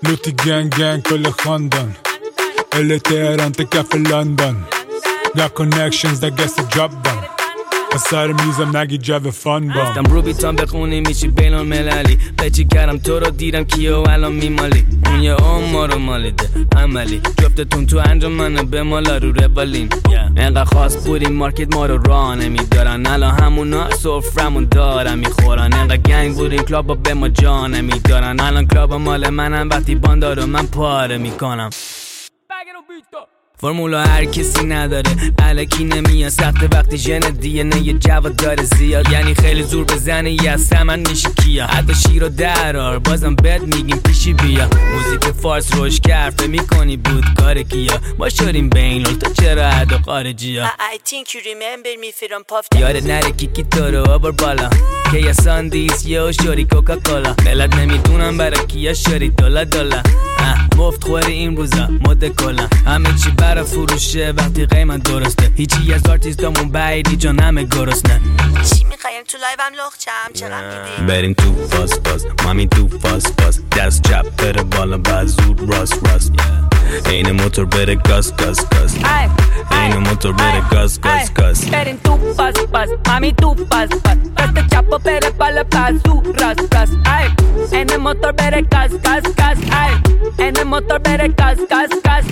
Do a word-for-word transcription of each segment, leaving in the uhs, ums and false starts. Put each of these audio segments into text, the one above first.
لوتی گنگ گنگ کل خاندان ال تهران تا کف لندن Got connections that gets the job done اثر میزم نگی جو فان با رفتم رو بیتام بخونی میشی بین المللی بچی کردم تو رو دیدم کیو الان میمالی اون یه اون ما رو مالیده عملی جفتتون تو انجام منو به مالا رو روالین انقدر خاص بودیم مارکت ما رو راه نمیدارن الان همونا سفرمون دارن میخورن انقدر گنگ بودیم کلابا به ما جا نمیدارن الان کلابا مال منم وقتی باندار رو من پاره میکنم فرمولا هر کسی نداره الکی نمیاد سخت وقتی ژن دی ان ای جواد داره زیاد یعنی خیلی زور بزنه یه سمن میشه کیا حتی شیر و درار بازم بد میگیم پیشی بیا موزیک فارس روش کرفه میکنی بود کار کیا ما شدیم بین تو چرا عدا خارجی ها I think you remember me from Puff یاد نره کیکی تو رو آور بالا که یا ساندیس یا شوری کوکا کولا ملت نمیدونم برای کیا شوری دولا دولا مفت خوری این روزا مده کلا همه چی برا فروشه وقتی قیمت درسته هیچی از آرتیستامون بعیدی جان همه گرسنه چی میخوایم تو لایوم لخچم چقدر میدیم بریم تو فاس فاس مامی تو فاس فاس دست چپ بره بالا بعد زود راست راست این موتور بره گاز گاز گاز این موتور بره گاز گاز گاز بریم تو فاس فاس مامی تو فاس فاس دست چپ بره بالا بعد زود راست راست این موتور بره گاز گاز گاز این موتور بره گاز گاز گاز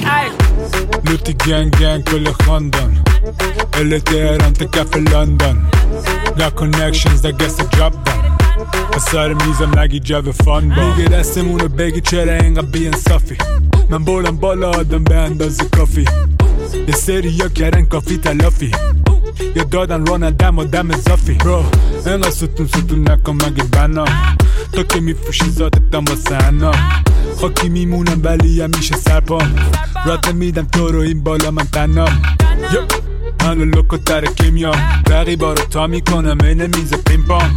لوتی گنگ گنگ کل خاندان ال تهران تا کف لندن Got connections that gets the job done اثر میزم نگی جو فان با میگه دستمونو بگی چرا اینقدر بی‌انصافی من بولم بالا آدم به اندازه کافی یه سری یا کردن کافی تلافی یا دادن ران دم و دم اضافی برو اینقدر ستون ستون نکن مگه بنا تو که میفروشی ذاتتم واسه انا خاکی میمونم ولی همیشه سرپام رات میدم تو رو این بالا من تنام هنو لوکو ترکی میام رقیبا رو تا میکنم اینه میز پین پام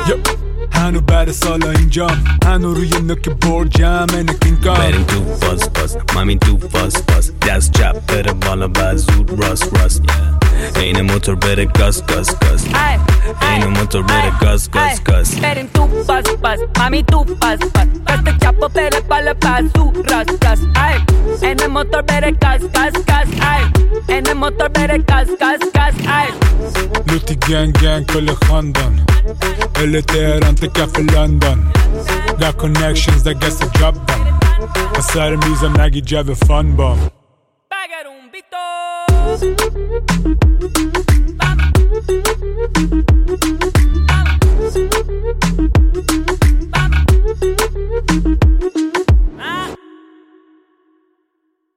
هنو بعد سالا اینجام هنو روی نوک برجم اینه کینگ کام بریم تو فاس فاس مامین تو فاس فاس دست چپ بره بالا بعد زود راست راست این موتور بره گاز گاز گاز این موتور بره گاز گاز گاز بریم تو فاس فاس مامی تو فاس فاس دست چپ بره بالا بعد زود راست راست این موتور بره گاز گاز گاز این موتور بره گاز گاز گاز لوتی گنگ گنگ کل خاندان ال تهران تا کف لندن Got connections that gets the job done اثر میزم نگی جو فان با بگرون بیتو